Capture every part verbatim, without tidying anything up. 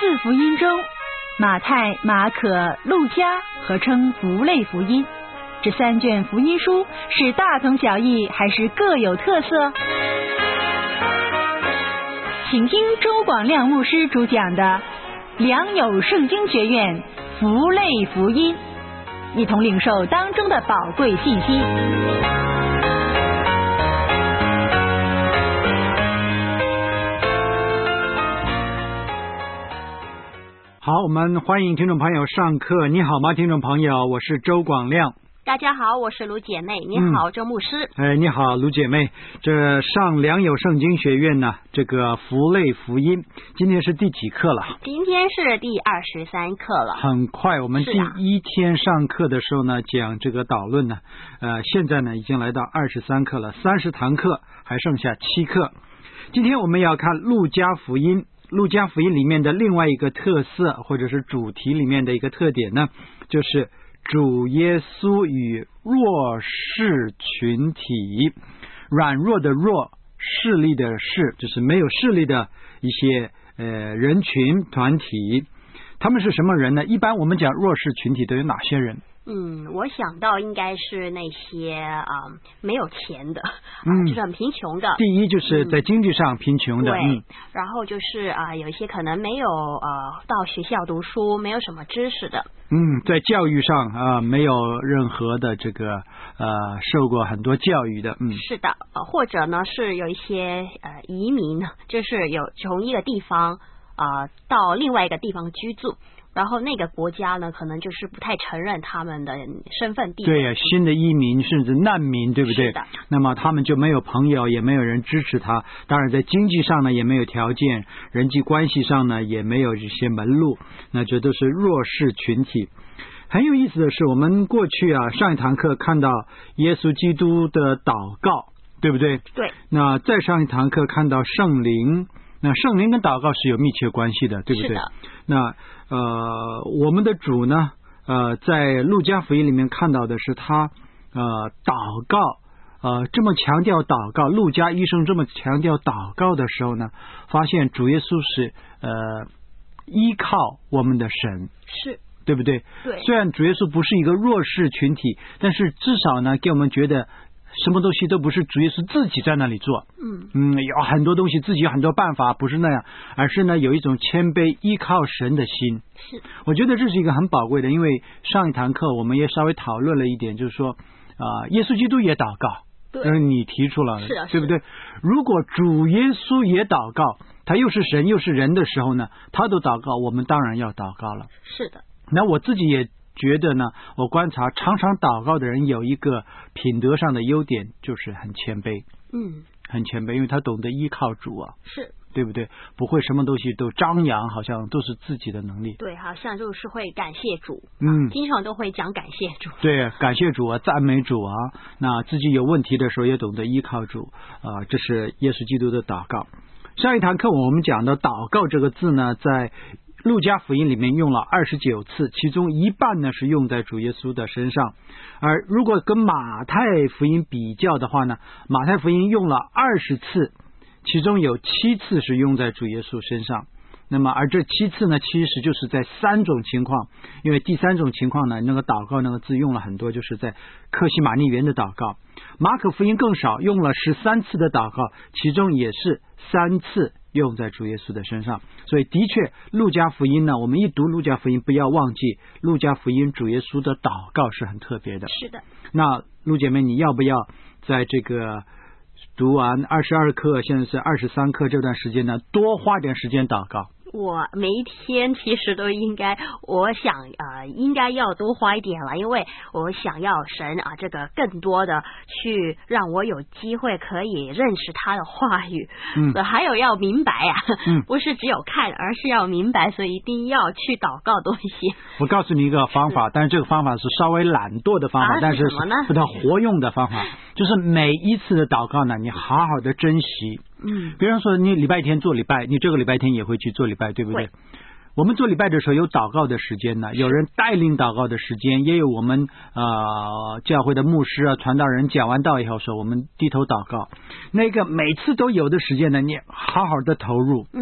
四福音中，马太、马可、路加合称福类福音。这三卷福音书是大同小异，还是各有特色？请听周广亮牧师主讲的良友圣经学院福类福音，一同领受当中的宝贵信息。 好，我们欢迎听众朋友上课。你好吗，听众朋友？我是周广亮。 大家好，我是卢姐妹。你好，嗯、周牧师。 哎，你好，卢姐妹。这上良友圣经学院呢，这个福类福音，今天是第几课了？ 今天是第二十三课了。 很快，我们第一天上课的时候呢，啊、讲这个导论呢，呃，现在呢已经来到二十三课了，三十堂课，还剩下七课。今天我们要看路加福音。路加福音里面的另外一个特色，或者是主题里面的一个特点呢，就是主耶稣与弱势群体，软弱的弱，势力的势，就是没有势力的一些呃人群团体。他们是什么人呢？一般我们讲弱势群体都有哪些人？ 嗯，我想到应该是那些啊、呃、没有钱的，嗯、呃，就是很贫穷的。 第一就是在经济上贫穷的， 对。 嗯、 然后就是啊、呃，有一些可能没有呃到学校读书，没有什么知识的。 嗯，在教育上啊、呃、没有任何的这个呃受过很多教育的，嗯， 是的，呃，或者呢是有一些呃移民，就是有从一个地方啊、呃、到另外一个地方居住。然后那个国家呢，可能就是不太承认他们的身份地位。 对呀，新的移民甚至难民，对不对？ 是的。 那么他们就没有朋友，也没有人支持他。当然，在经济上呢，也没有条件；人际关系上呢，也没有这些门路。那这都是弱势群体。很有意思的是，我们过去啊上一堂课看到耶稣基督的祷告，对不对？ 对。 那再上一堂课看到圣灵。那圣灵跟祷告是有密切关系的，对不对？ 是的。 那呃，我们的主呢，呃，在路加福音里面看到的是他呃祷告，呃这么强调祷告，路加医生这么强调祷告的时候呢，发现主耶稣是呃依靠我们的神， 是对不对？ 对。 虽然主耶稣不是一个弱势群体，但是至少呢，给我们觉得。什么东西都不是主耶稣自己在那里做， 嗯嗯，有很多东西自己有很多办法，不是那样，而是呢有一种谦卑依靠神的心。 是， 我觉得这是一个很宝贵的，因为上一堂课我们也稍微讨论了一点，就是说啊、呃，耶稣基督也祷告， 对， 嗯，你提出了， 是啊， 对不对？如果主耶稣也祷告，他又是神又是人的时候呢，他都祷告，我们当然要祷告了。 是的。 那我自己也。觉得呢，我观察常常祷告的人有一个品德上的优点，就是很谦卑， 嗯， 很谦卑，因为他懂得依靠主啊， 是对不对？不会什么东西都张扬，好像都是自己的能力。 对，好像就是会感谢主， 嗯， 经常都会讲感谢主。 对，感谢主啊，赞美主啊。那自己有问题的时候也懂得依靠主啊、呃，这是耶稣基督的祷告。上一堂课我们讲的祷告这个字呢，在路加福音里面用了二十九次，其中一半呢是用在主耶稣的身上。而如果跟马太福音比较的话呢，马太福音用了二十次，其中有七次是用在主耶稣身上。那么而这七次呢，其实就是在三种情况，因为第三种情况呢，那个祷告那个字用了很多，就是在客西马尼园的祷告。马可福音更少，用了十三次的祷告，其中也是三次用在主耶稣的身上。所以的确路加福音呢，我们一读路加福音不要忘记路加福音主耶稣的祷告是很特别的。 是的。 那陆姐妹，你要不要在这个读完二十二课现在是二十三课这段时间呢，多花点时间祷告？ 我每一天其实都应该，我想呃应该要多花一点了，因为我想要神啊这个更多的去让我有机会可以认识他的话语，嗯，还有要明白啊，嗯，不是只有看，而是要明白，所以一定要去祷告多一些。 我告诉你一个方法，但是这个方法是稍微懒惰的方法， 啊、 但是不太活用的方法， 就是每一次的祷告呢，你好好的珍惜。 嗯， 比方说你礼拜天做礼拜，你这个礼拜天也会去做礼拜，对不对？我们做礼拜的时候有祷告的时间呢，有人带领祷告的时间，也有我们呃教会的牧师啊、传道人讲完道以后说我们低头祷告，那个每次都有的时间呢，你好好的投入， 嗯，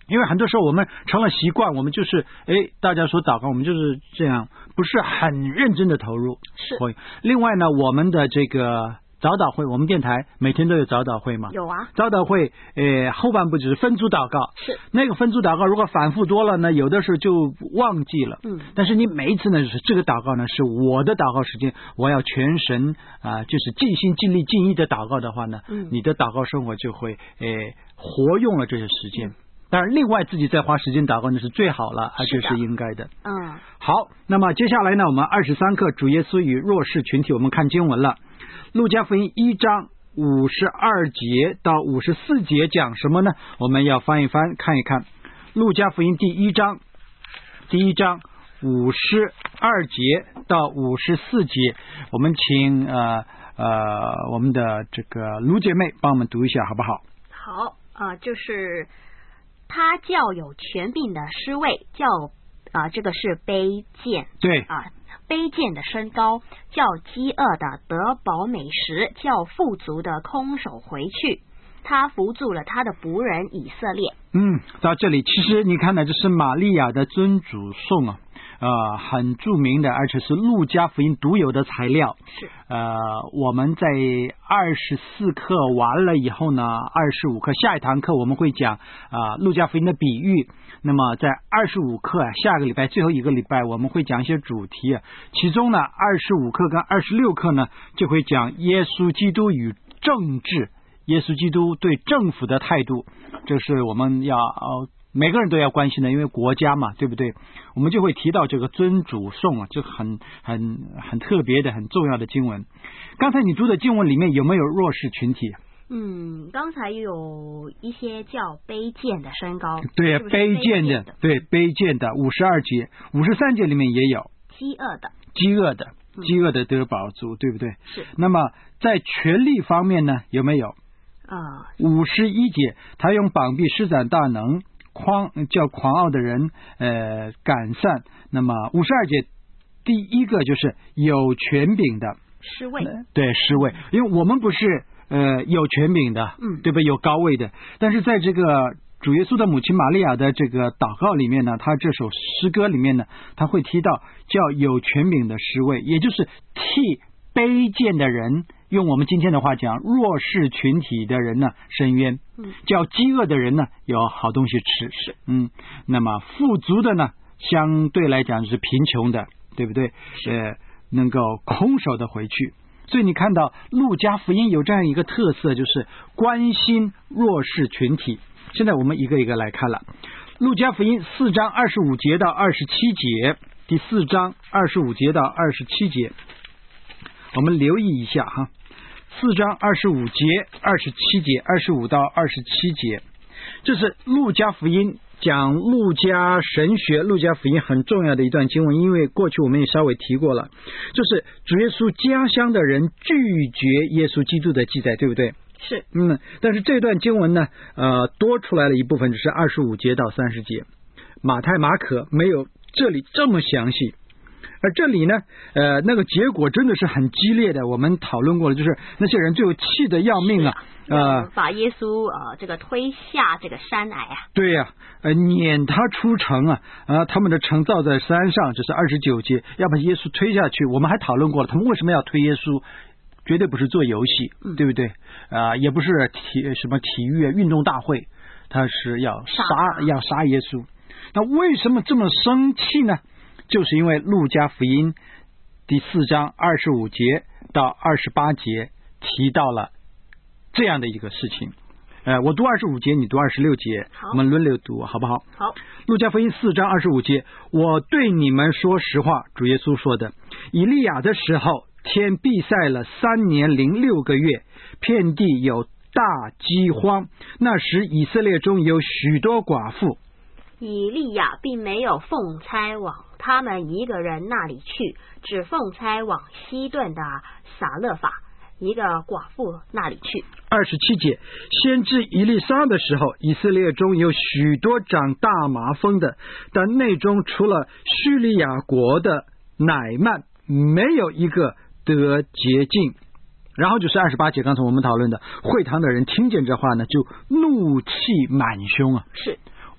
因为很多时候我们成了习惯，我们就是哎，大家说祷告，我们就是这样，不是很认真的投入。 是。 另外呢，我们的这个早祷会，我们电台每天都有早祷会嘛？ 有啊。 早祷会，呃，后半部就是分组祷告。 是。那个分组祷告如果反复多了呢，有的时候就忘记了。 嗯。 但是你每一次呢，就是这个祷告呢，是我的祷告时间，我要全神啊、呃，就是尽心尽力尽意的祷告的话呢， 嗯， 你的祷告生活就会呃活用了这些时间。嗯，当然，另外自己再花时间祷告那是最好了，而且是应该的。 嗯， 好，那么接下来呢，我们二十三课主耶稣与弱势群体，我们看经文了。路加福音一章五十二节到五十四节讲什么呢？我们要翻一翻看一看。路加福音第一章，第一章五十二节到五十四节，我们请呃呃我们的这个卢姐妹帮我们读一下，好不好？ 好啊、呃，就是他叫有权柄的施位，叫啊、呃、这个是卑贱， 对啊。卑贱的升高，叫饥饿的得饱美食，叫富足的空手回去。他扶助了他的仆人以色列。 嗯，到这里其实你看呢，这是玛利亚的尊主颂啊，呃，很著名的，而且是路加福音独有的材料。 是。 呃，我们在二十四课完了以后呢，二十五课下一堂课我们会讲啊、呃、路加福音的比喻。那么在二十五课啊，下个礼拜最后一个礼拜我们会讲一些主题，其中呢二十五课跟二十六课呢就会讲耶稣基督与政治，耶稣基督对政府的态度，这是我们要、呃、每个人都要关心的，因为国家嘛，对不对？我们就会提到这个尊主颂啊，这很很很特别的很重要的经文。刚才你读的经文里面有没有弱势群体？ 嗯，刚才有一些叫卑贱的升高， 对， 是不是卑贱的，对，卑贱的，五十二节、五十三节里面也有饥饿的， 饥饿的， 嗯、 饥饿的得饱足，对不对？ 是。 那么在权力方面呢，有没有？ 啊， 五十一节，他用膀臂施展大能，狂叫狂傲的人呃赶散。那么五十二节，第一个就是有权柄的施位， 对，施位，因为我们不是。呃，有权柄的， 嗯， 对吧？有高位的，但是在这个主耶稣的母亲玛利亚的这个祷告里面呢，他这首诗歌里面呢，他会提到叫有权柄的施位，也就是替卑贱的人，用我们今天的话讲，弱势群体的人呢伸冤， 嗯， 叫饥饿的人呢有好东西吃， 是， 嗯，那么富足的呢，相对来讲是贫穷的，对不对？呃，能够空手的回去。所以你看到路加福音有这样一个特色，就是关心弱势群体。现在我们一个一个来看了。路加福音四章二十五节到二十七节，第四章二十五节到二十七节，我们留意一下哈。四章二十五节、二十七节、二十五到二十七节，这是路加福音讲路加神学，路加福音很重要的一段经文，因为过去我们也稍微提过了，就是主耶稣家乡的人拒绝耶稣基督的记载，对不对？ 是。 嗯，但是这段经文呢，呃，多出来了一部分，就是二十五节到三十节，马太、马可没有这里这么详细。而这里呢，呃，那个结果真的是很激烈的，我们讨论过了，就是那些人最后气得要命啊， 呃，把耶稣呃这个推下这个山崖啊， 对呀、啊，呃，撵他出城啊，啊，他们的城造在山上，这是二十九节，要把耶稣推下去。我们还讨论过了，他们为什么要推耶稣？绝对不是做游戏， 嗯、 对不对？啊、呃，也不是体什么体育运动大会，他是要杀要杀耶稣。那为什么这么生气呢？就是因为路加福音第四章二十五节到二十八节提到了这样的一个事情。呃，我读二十五节，你读二十六节，我们轮流读，好不好？ 好。 路加福音四章二十五节，我对你们说实话，主耶稣说的，以利亚的时候，天闭塞了三年零六个月，遍地有大饥荒，那时以色列中有许多寡妇。 以利亚并没有奉差往他们一个人那里去，只奉差往西顿的撒勒法一个寡妇那里去。 二十七节，先知以利沙的时候，以色列中有许多长大麻风的，但内中除了叙利亚国的乃曼，没有一个得洁净。然后就是二十八节，刚才我们讨论的，会堂的人听见这话呢，就怒气满胸啊。 是。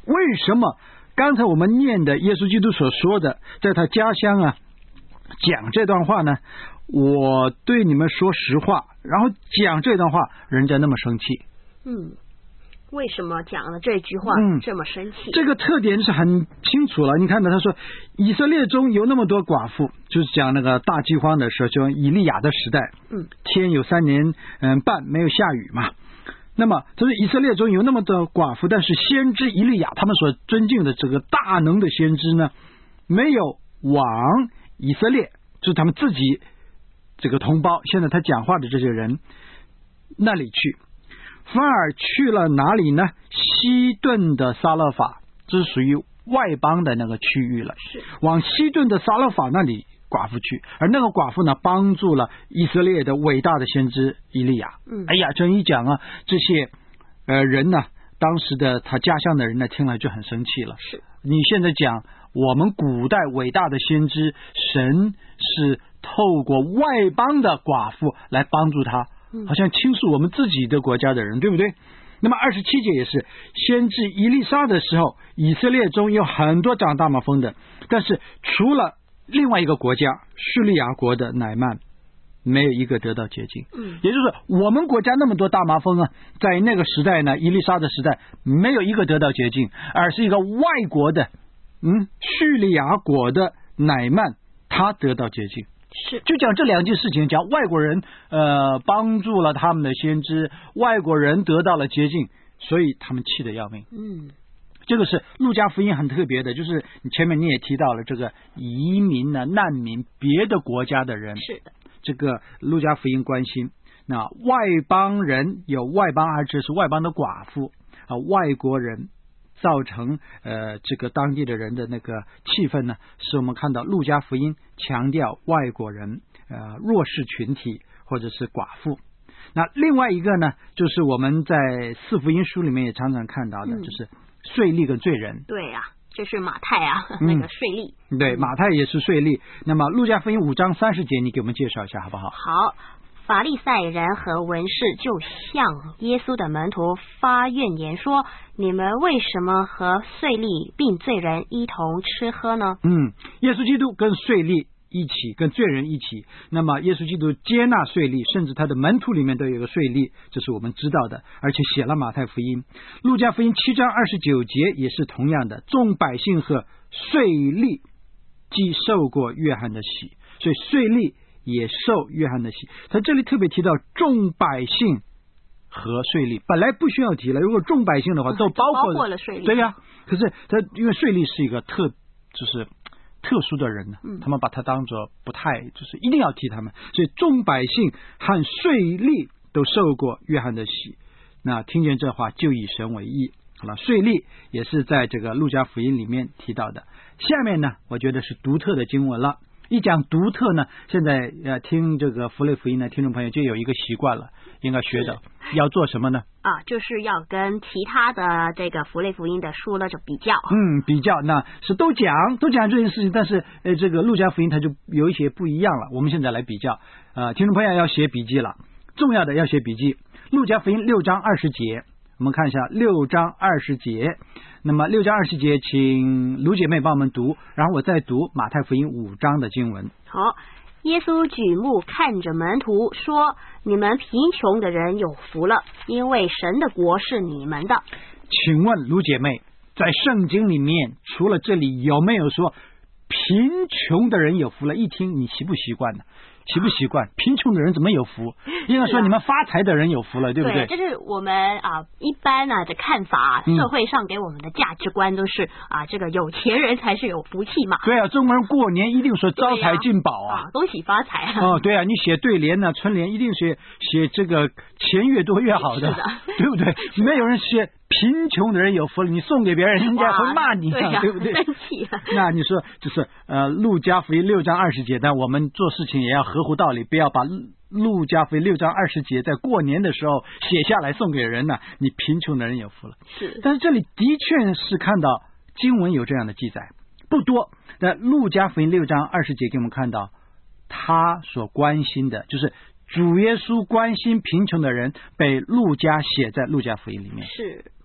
为什么刚才我们念的耶稣基督所说的，在他家乡啊讲这段话呢？我对你们说实话，然后讲这段话，人家那么生气。 嗯，为什么讲了这句话这么生气？嗯、 这个特点是很清楚了。你看到他说，以色列中有那么多寡妇，就是讲那个大饥荒的时候，就以利亚的时代， 嗯， 天有三年嗯半没有下雨嘛。那么，就是以色列中有那么多寡妇，但是先知以利亚他们所尊敬的这个大能的先知呢，没有往以色列，就是他们自己这个同胞，现在他讲话的这些人那里去，反而去了哪里呢？西顿的撒勒法，这是属于外邦的那个区域了， 是往西顿的撒勒法那里寡妇去，而那个寡妇呢，帮助了以色列的伟大的先知以利亚。 嗯， 哎呀，这一讲啊，这些呃人呢，当时的他家乡的人呢，听了就很生气了。 是， 你现在讲我们古代伟大的先知，神是透过外邦的寡妇来帮助他，好像倾诉我们自己的国家的人，对不对？那么二十七节也是，先知以利沙的时候，以色列中有很多长大麻风的，但是除了另外一个国家叙利亚国的乃曼，没有一个得到洁净。 嗯， 也就是我们国家那么多大麻风啊，在那个时代呢，以利沙的时代，没有一个得到洁净，而是一个外国的，嗯，叙利亚国的乃曼，他得到洁净。 是， 就讲这两件事情，讲外国人呃帮助了他们的先知，外国人得到了洁净，所以他们气得要命。 嗯。 这个是路加福音很特别的，就是你前面你也提到了这个移民呢、难民，别的国家的人， 是的， 这个路加福音关心。那外邦人有外邦而指是外邦的寡妇啊，外国人造成呃这个当地的人的那个气氛呢，是我们看到路加福音强调外国人呃弱势群体或者是寡妇。那另外一个呢，就是我们在四福音书里面也常常看到的，嗯、就是税吏跟罪人。 对啊，就是马太啊，嗯、那个税吏。 对，马太也是税吏。那么路加福音五章三十节，你给我们介绍一下好不好？ 好，法利赛人和文士就向耶稣的门徒发怨言说：“你们为什么和税吏并罪人一同吃喝呢？” 嗯，耶稣基督跟税吏一起，跟罪人一起。那么耶稣基督接纳税吏，甚至他的门徒里面都有一个税吏，这是我们知道的，而且写了马太福音。路加福音七章二十九节也是同样的，众百姓和税吏既受过约翰的洗，所以税吏也受约翰的洗。他这里特别提到众百姓和税吏，本来不需要提了，如果众百姓的话都包括了， 包括了税吏。 对呀，可是他因为税吏是一个特就是特殊的人呢，他们把他当作不太，就是一定要提他们，所以众百姓和税吏都受过约翰的洗。那听见这话就以神为义。好了，税吏也是在这个路加福音里面提到的。下面呢，我觉得是独特的经文了。一讲独特呢，现在呃听这个福类福音的听众朋友就有一个习惯了，应该学的要做什么呢？ 啊，就是要跟其他的这个福类福音的书呢就比较。 嗯，比较那是都讲都讲这件事情，但是呃这个路加福音它就有一些不一样了。我们现在来比较，呃听众朋友要写笔记了，重要的要写笔记。路加福音六章二十节，我们看一下六章二十节。那么六章二十节，请卢姐妹帮我们读，然后我再读马太福音五章的经文。 好，耶稣举目看着门徒说：“你们贫穷的人有福了，因为神的国是你们的。” 请问卢姐妹，在圣经里面除了这里有没有说贫穷的人有福了？一听你习不习惯呢？习不习惯？贫穷的人怎么有福？应该说你们发财的人有福了，对不对？ 对，这是我们啊一般啊的看法，社会上给我们的价值观都是、嗯、啊，这个有钱人才是有福气嘛。 对啊，中国人过年一定说招财进宝啊， 啊恭喜发财啊。 哦，对啊，你写对联呢、春联一定写写这个钱越多越好的， 是的对不对？没有人写贫穷的人有福了，你送给别人，人家会骂你、啊， 对, 对不对？ 生气啊。 那你说就是呃，路加福音六章二十节，但我们做事情也要合乎道理，不要把路加福音六章二十节在过年的时候写下来送给人呢、啊，你贫穷的人有福了。 是， 但是这里的确是看到经文有这样的记载，不多。但路加福音六章二十节给我们看到，他所关心的就是主耶稣关心贫穷的人，被路加写在路加福音里面。 是。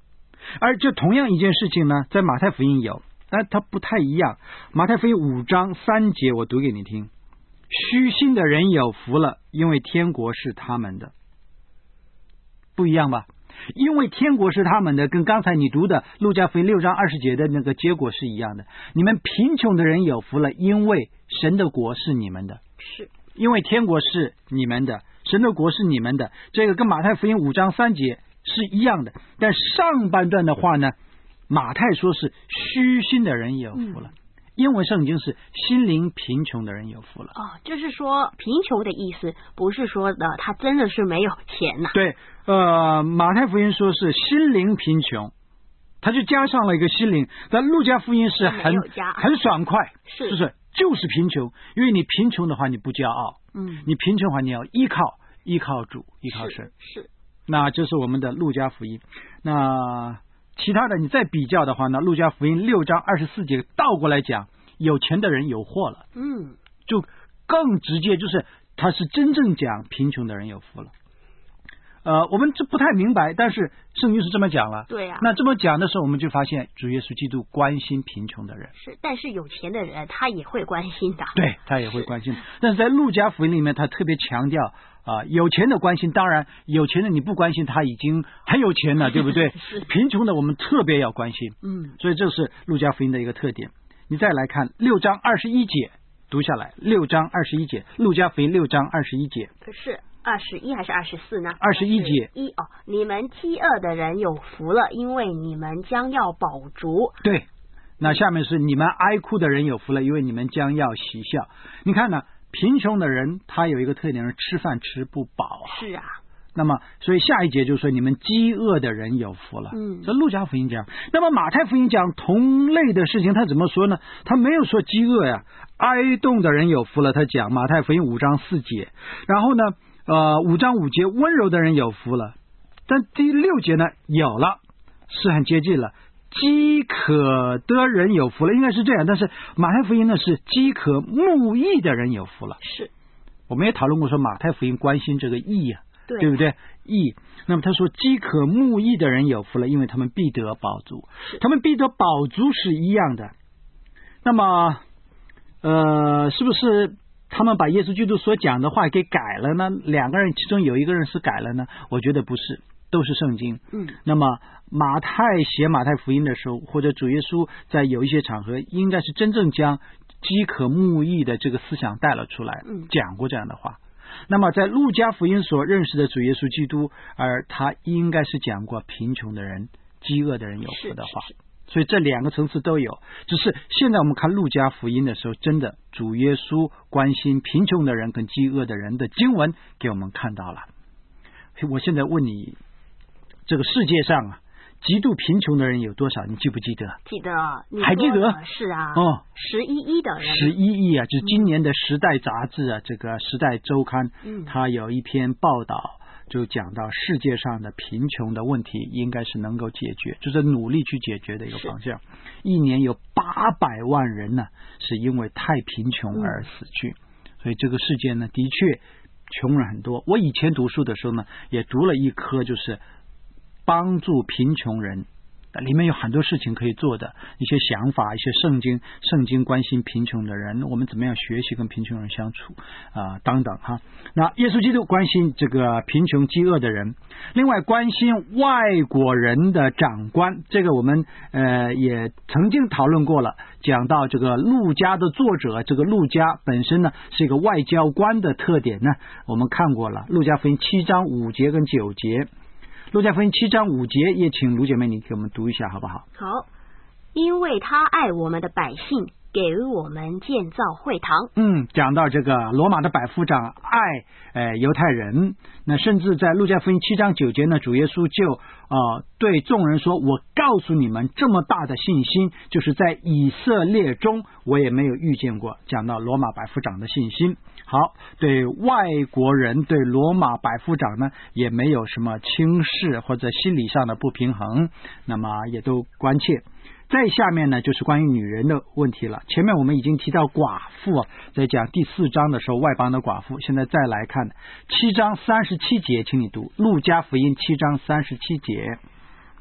而这同样一件事情呢，在马太福音有，但它不太一样。马太福音五章三节，我读给你听：虚心的人有福了，因为天国是他们的。不一样吧？因为天国是他们的，跟刚才你读的路加福音六章二十节的那个结果是一样的。你们贫穷的人有福了，因为神的国是你们的。 是， 因为天国是你们的，神的国是你们的。这个跟马太福音五章三节是一样的。但上半段的话呢，马太说是虚心的人有福了。嗯，英文圣经是心灵贫穷的人有福了。 哦，就是说贫穷的意思不是说的他真的是没有钱呐、啊。 对，呃，马太福音说是心灵贫穷，他就加上了一个心灵。但路加福音是很很爽快， 是就是就是贫穷，因为你贫穷的话你不骄傲， 嗯， 你贫穷的话你要依靠依靠主依靠神， 是，是那这是我们的路加福音。那其他的你再比较的话呢，路加福音六章二十四节倒过来讲，有钱的人有祸了， 嗯， 就更直接，就是他是真正讲贫穷的人有福了。呃，我们这不太明白，但是圣经是这么讲了。 对啊， 那这么讲的时候，我们就发现主耶稣基督关心贫穷的人。 是，但是有钱的人他也会关心的。 对，他也会关心。但是在路加福音里面，他特别强调啊、呃，有钱的关心。当然，有钱的你不关心，他已经很有钱了，对不对？贫穷的我们特别要关心。 嗯， 所以这是路加福音的一个特点。你再来看六章二十一节，读下来。六章二十一节，路加福音六章二十一节。 可是二十一还是二十四呢？ 二十一节。 一哦，你们饥饿的人有福了，因为你们将要饱足。 对，那下面是你们哀哭的人有福了，因为你们将要喜笑。你看呢，贫穷的人他有一个特点是吃饭吃不饱啊。 是啊。 那么，所以下一节就说你们饥饿的人有福了。 嗯， 这路加福音讲。那么马太福音讲同类的事情，他怎么说呢？他没有说饥饿呀，哀冻的人有福了。他讲马太福音五章四节，然后呢，呃，五章五节温柔的人有福了。但第六节呢，有了，是很接近了。饥渴的人有福了，应该是这样。但是马太福音呢是饥渴慕义的人有福了。 是， 我们也讨论过说马太福音关心这个义啊。 对， 对不对？义，那么他说饥渴慕义的人有福了，因为他们必得饱足。他们必得饱足是一样的。那么，呃，是不是他们把耶稣基督所讲的话给改了呢？两个人其中有一个人是改了呢？我觉得不是，都是圣经。 嗯。 那么马太写马太福音的时候，或者主耶稣在有一些场合，应该是真正将饥渴慕义的这个思想带了出来， 嗯，讲过这样的话。那么在路加福音所认识的主耶稣基督，而他应该是讲过贫穷的人、饥饿的人有福的话，所以这两个层次都有。只是现在我们看路加福音的时候，真的主耶稣关心贫穷的人跟饥饿的人的经文给我们看到了。我现在问你，这个世界上啊，极度贫穷的人有多少？你记不记得？ 记得， 还记得？ 是啊， 哦， 十一亿的人， 十一亿啊！就是今年的《时代》杂志啊，嗯、这个《时代周刊》， 嗯， 它有一篇报道，就讲到世界上的贫穷的问题，应该是能够解决，就是努力去解决的一个方向。一年有八百万人呢，是因为太贫穷而死去，嗯、所以这个世界呢，的确穷人很多。我以前读书的时候呢，也读了一科，就是帮助贫穷人，里面有很多事情可以做的，一些想法，一些圣经，圣经关心贫穷的人，我们怎么样学习跟贫穷人相处啊、呃，等等哈。那耶稣基督关心这个贫穷饥饿的人，另外关心外国人的长官，这个我们呃也曾经讨论过了，讲到这个路加的作者，这个路加本身呢是一个外交官的特点呢，我们看过了，路加福音七章五节跟九节。路加福音七章五节，也请卢姐妹你给我们读一下好不好？ 好，因为他爱我们的百姓，给我们建造会堂。 嗯，讲到这个罗马的百夫长爱呃犹太人，那甚至在路加福音七章九节呢，主耶稣就呃对众人说，我告诉你们，这么大的信心，就是在以色列中我也没有遇见过。讲到罗马百夫长的信心。好，对外国人，对罗马百夫长呢，也没有什么轻视或者心理上的不平衡，那么也都关切。再下面呢，就是关于女人的问题了。前面我们已经提到寡妇，在讲第四章的时候，外邦的寡妇。现在再来看七章三十七节，请你读路加福音七章三十七节。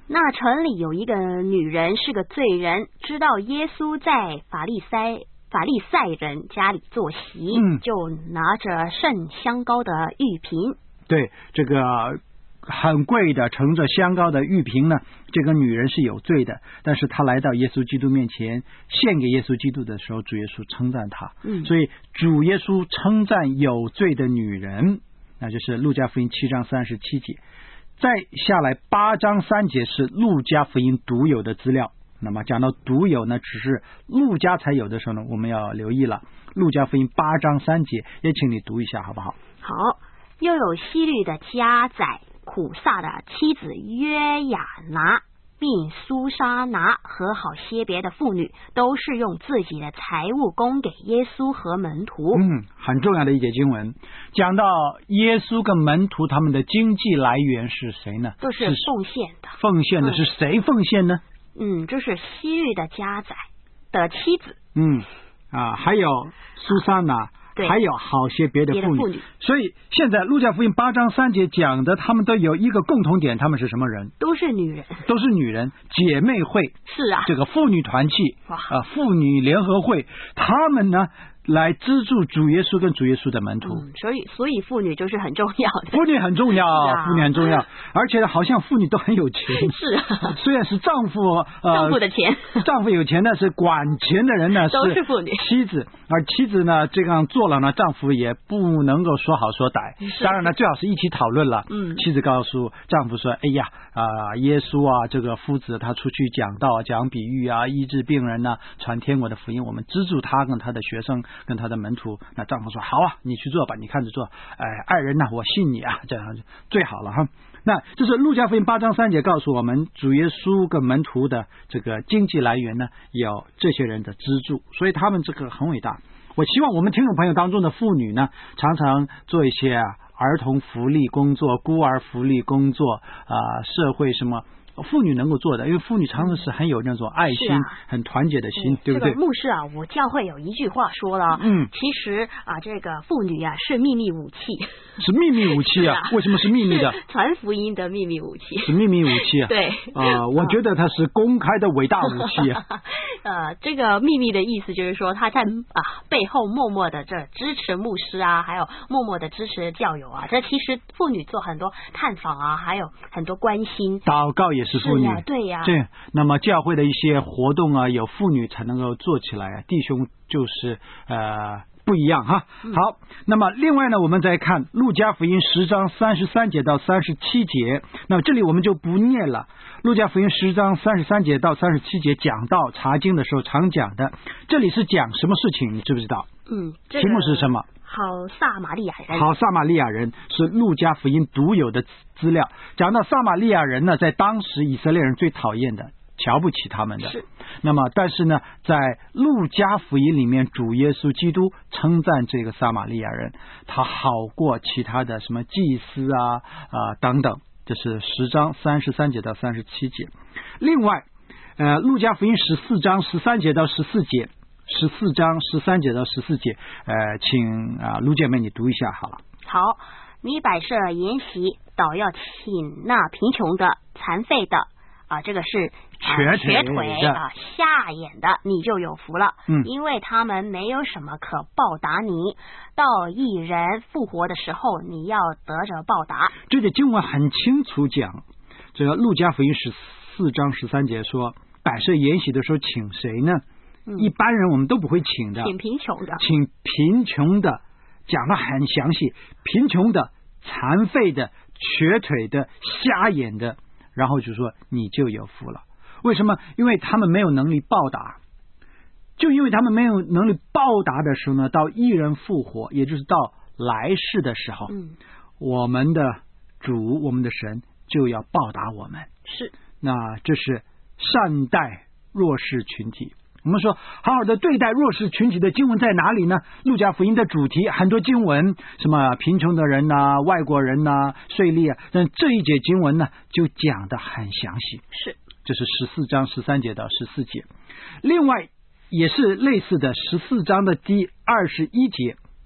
那城里有一个女人是个罪人，知道耶稣在法利赛法利赛人家里坐席， 嗯、 就拿着盛香膏的玉瓶。 对，这个很贵的盛着香膏的玉瓶呢，这个女人是有罪的，但是她来到耶稣基督面前献给耶稣基督的时候，主耶稣称赞她。 嗯， 所以主耶稣称赞有罪的女人，那就是路加福音七章三十七节。再下来八章三节是路加福音独有的资料。那么讲到独有呢，只是路加才有的时候呢，我们要留意了。路加福音八章三节，也请你读一下好不好？ 好，又有希律的家宰苦撒的妻子约雅拿，并苏沙拿和好些别的妇女，都是用自己的财物供给耶稣和门徒。 嗯，很重要的一节经文，讲到耶稣跟门徒他们的经济来源是谁呢？ 都是奉献的。 奉献的是谁奉献呢？ 嗯，这是希律的家宰的妻子。 嗯啊，还有苏珊娜。还有好些别的妇 女, 妇女所以现在路加福音八章三节讲的，他们都有一个共同点，他们是什么人？ 都是女人， 都是女人。姐妹会是啊， 这个妇女团契啊，妇女联合会，他们呢来资助主耶稣跟主耶稣的门徒。 嗯、所以所以妇女就是很重要的， 妇女很重要， 啊、 妇女很重要，而且好像妇女都很有钱。 是啊， 虽然是丈夫呃丈夫的钱， 丈夫有钱，但是管钱的人呢都是妇女妻子，而妻子呢这样做了呢，丈夫也不能够说好说歹。当然呢，最好是一起讨论了。 嗯， 妻子告诉丈夫说：“哎呀啊、呃，耶稣啊，这个夫子他出去讲道、讲比喻啊，医治病人呢，传天国的福音，我们资助他跟他的学生跟他的门徒。”那丈夫说：“好啊，你去做吧，你看着做。哎，爱人呐，我信你啊，这样最好了哈。”那这是路加福音八章三节告诉我们，主耶稣跟门徒的这个经济来源呢，有这些人的资助，所以他们这个很伟大。我希望我们听众朋友当中的妇女呢，常常做一些、啊、儿童福利工作、孤儿福利工作啊、呃，社会什么。妇女能够做的，因为妇女常常是很有那种爱心、啊、很团结的心， 嗯、 对不对？ 这个牧师啊，我教会有一句话说了， 嗯， 其实啊，这个妇女啊是秘密武器， 是秘密武器啊？啊为什么是秘密的？ 传福音的秘密武器， 是秘密武器啊？ 对啊、呃，我觉得它是公开的伟大武器啊。 呃，这个秘密的意思就是说，他在啊背后默默的这支持牧师啊，还有默默的支持教友啊。这其实妇女做很多探访啊，还有很多关心， 祷告也是妇女， 啊、对呀、啊。 对，那么教会的一些活动啊，有妇女才能够做起来啊。弟兄就是呃不一样哈。 嗯、 好，那么另外呢，我们再看路加福音十章三十三节到三十七节，那么这里我们就不念了。路加福音十章三十三节到三十七节讲到查经的时候常讲的，这里是讲什么事情？你知不知道？ 嗯，这个、 题目是什么？ 好撒玛利亚人。 好撒玛利亚人是路加福音独有的资料。讲到撒玛利亚人呢，在当时以色列人最讨厌的，瞧不起他们的。 是。 那么，但是呢，在路加福音里面，主耶稣基督称赞这个撒玛利亚人，他好过其他的什么祭司啊啊、呃、等等。这是十章三十三节到三十七节。另外，呃，路加福音十四章十三节到十四节。十四章十三节到十四节，呃，请啊、呃、卢姐妹你读一下好了。 好，你摆设筵席，倒要请那贫穷的、残废的啊，这个是瘸腿的、 腿啊、瞎眼的，你就有福了。 嗯， 因为他们没有什么可报答你，到一人复活的时候，你要得着报答。 这个经文很清楚讲，这个路加福音十四章十三节说，摆设筵席的时候请谁呢？ 嗯、 一般人我们都不会请的， 请贫穷的， 请贫穷的，讲得很详细，贫穷的、残废的、瘸腿的、瞎眼的，然后就说你就有福了。为什么？因为他们没有能力报答，就因为他们没有能力报答的时候呢，到一人复活，也就是到来世的时候， 嗯， 我们的主，我们的神就要报答我们。 是， 那这是善待弱势群体。我们说好好的对待弱势群体的经文在哪里呢？路加福音的主题很多经文，什么贫穷的人呐、外国人呐、税吏啊，但这一节经文呢就讲得很详细。 是， 这是十四章十三节到十四节。另外也是类似的，十四章的第二十一节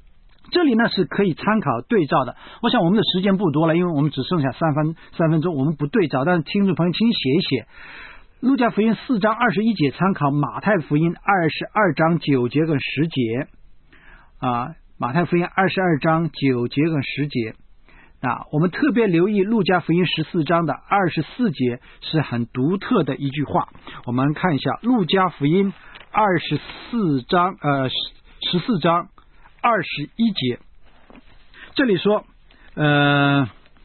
这里呢是可以参考对照的。我想我们的时间不多了，因为我们只剩下三分三分钟，我们不对照，但是听众朋友请写一写。路加福音四章二十一节参考马太福音二十二章九节跟十节啊，马太福音二十二章九节跟十节。啊，我们特别留意路加福音十四章的二十四节是很独特的一句话。我们看一下路加福音二十四章呃十四章二十一节，这里说呃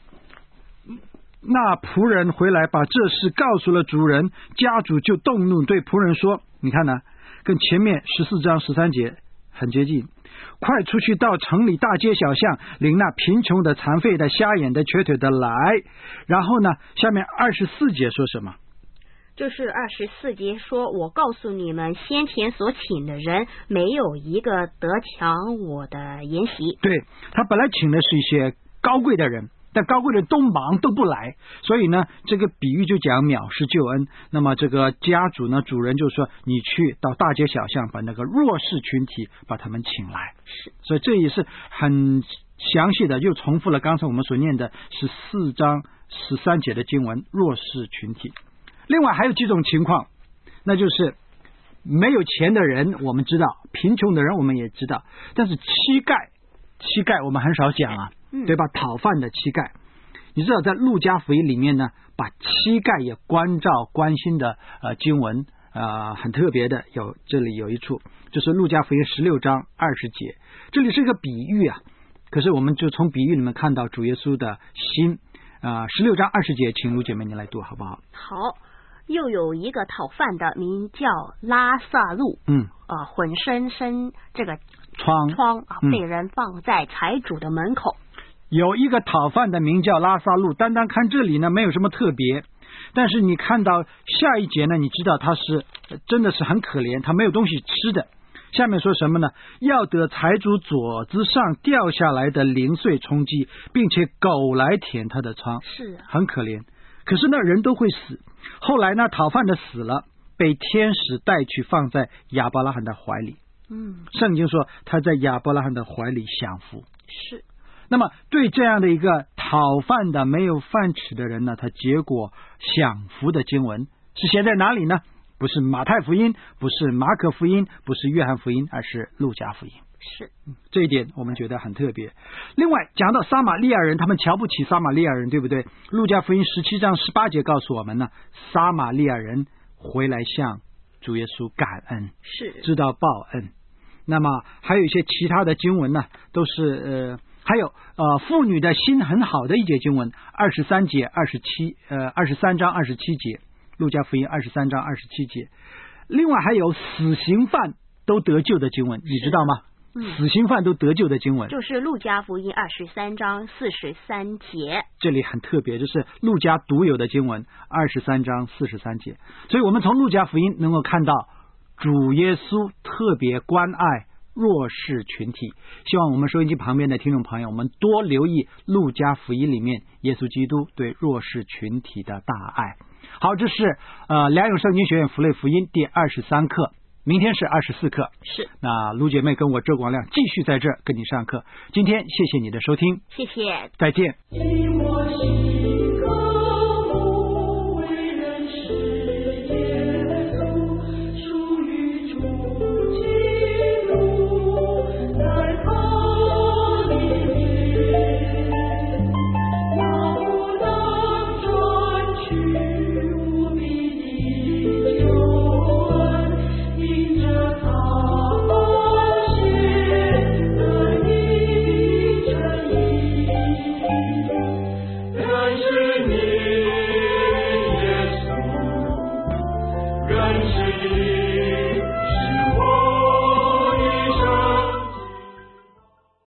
那仆人回来把这事告诉了主人，家主就动怒，对仆人说，你看呢，跟前面十四章十三节很接近，快出去到城里大街小巷，领那贫穷的、残废的、瞎眼的、瘸腿的来。然后呢，下面二十四节说什么？ 就是二十四节说，我告诉你们，先前所请的人没有一个得偿我的筵席。 对，他本来请的是一些高贵的人，但高贵的都忙都不来，所以呢，这个比喻就讲藐视救恩。那么这个家主呢，主人就说，你去到大街小巷，把那个弱势群体把他们请来。 是， 所以这也是很详细的，又重复了刚才我们所念的十四章十三节的经文，弱势群体。另外还有几种情况，那就是没有钱的人我们知道，贫穷的人我们也知道，但是乞丐乞丐我们很少讲啊，对吧？讨饭的乞丐，你知道在路加福音里面呢，把乞丐也关照关心的呃经文呃很特别的，有这里有一处就是路加福音十六章二十节，这里是一个比喻啊，可是我们就从比喻里面看到主耶稣的心啊。十六章二十节，请卢姐妹你来读好不好？ 好。又有一个讨饭的，名叫拉撒路，嗯，呃，浑身生这个疮疮啊，被人放在财主的门口。 有一个讨饭的名叫拉撒路，单单看这里呢没有什么特别，但是你看到下一节呢，你知道他是真的是很可怜，他没有东西吃的。下面说什么呢？要得财主左子上掉下来的零碎充饥，并且狗来舔他的疮， 是、啊、 很可怜。可是呢，人都会死。后来呢，讨饭的死了，被天使带去放在亚伯拉罕的怀里。 嗯， 圣经说他在亚伯拉罕的怀里享福。 是。 那么对这样的一个讨饭的没有饭吃的人呢，他结果享福的经文是写在哪里呢？不是马太福音，不是马可福音，不是约翰福音，而是路加福音。 是， 这一点我们觉得很特别。另外讲到撒玛利亚人，他们瞧不起撒玛利亚人，对不对？路加福音十七章十八节告诉我们呢，撒玛利亚人回来向主耶稣感恩， 是知道报恩。那么还有一些其他的经文呢，都是呃，还有呃妇女的心很好的一节经文，二十三节二十七呃二十三章二十七节，路加福音二十三章二十七节。另外还有死刑犯都得救的经文，你知道吗？死刑犯都得救的经文， 就是路加福音二十三章四十三节。 这里很特别，就是路加独有的经文，二十三章四十三节。所以我们从路加福音能够看到主耶稣特别关爱弱势群体。希望我们收音机旁边的听众朋友，我们多留意路加福音里面耶稣基督对弱势群体的大爱。好，这是呃良友圣经学院福类福音第二十三课。明天是二十四课， 是。 那卢姐妹跟我周广亮继续在这儿跟你上课。今天谢谢你的收听， 谢谢， 再见。 认识你